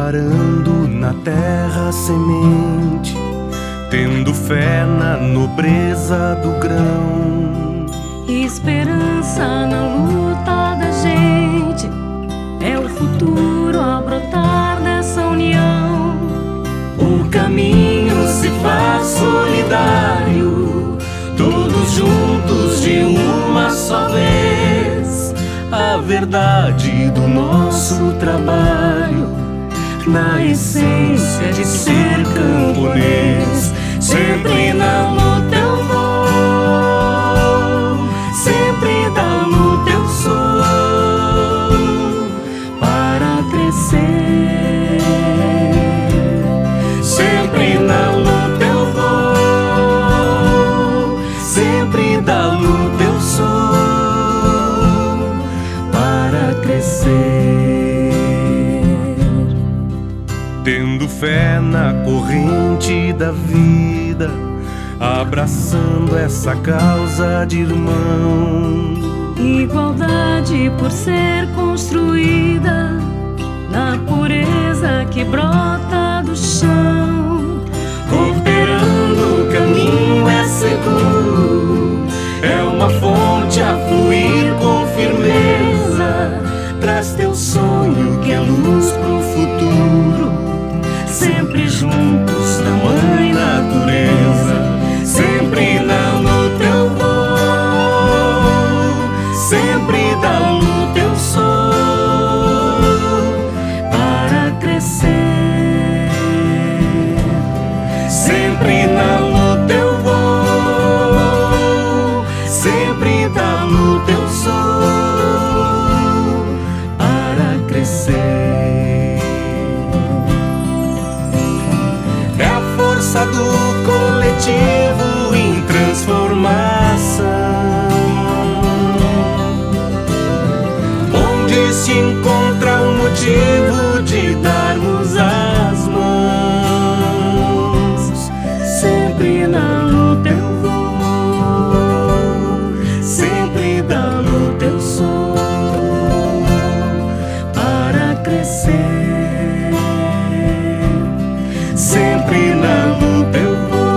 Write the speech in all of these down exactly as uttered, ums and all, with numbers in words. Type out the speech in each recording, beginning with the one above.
preparando na terra a semente, tendo fé na nobreza do grão. Esperança na luta da gente, é o futuro a brotar dessa união. O caminho se faz solidário, todos juntos de uma só vez. A verdade do nosso trabalho, na essência de ser camponês. Sempre na luta eu vou, sempre da luta eu sou, para crescer. Sempre na luta eu vou, sempre da luta eu sou, para crescer. Tendo fé na corrente da vida, abraçando essa causa de irmão. Igualdade por ser construída na pureza que brota do chão. Cooperando, o caminho é seguro, é uma fonte a fluir com firmeza. Traz teu sonho que é luz pro futuro, sempre juntos da mãe natureza. Sempre na luta eu vou, sempre da luta eu sou, para crescer. Sempre na luta eu vou, sempre da luta eu sou, para crescer. É a força do coletivo em transformação, onde se encontra o motivo de darmos as mãos. Sempre na luta eu vou, sempre da luta eu sou, para crescer. Sempre na luta eu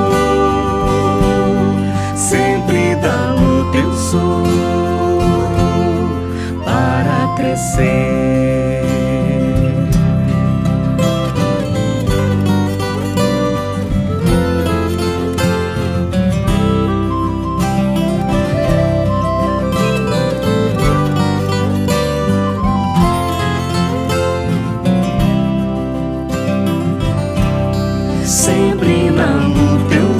vou, sempre da luta eu sou, para crescer. Sempre na luta eu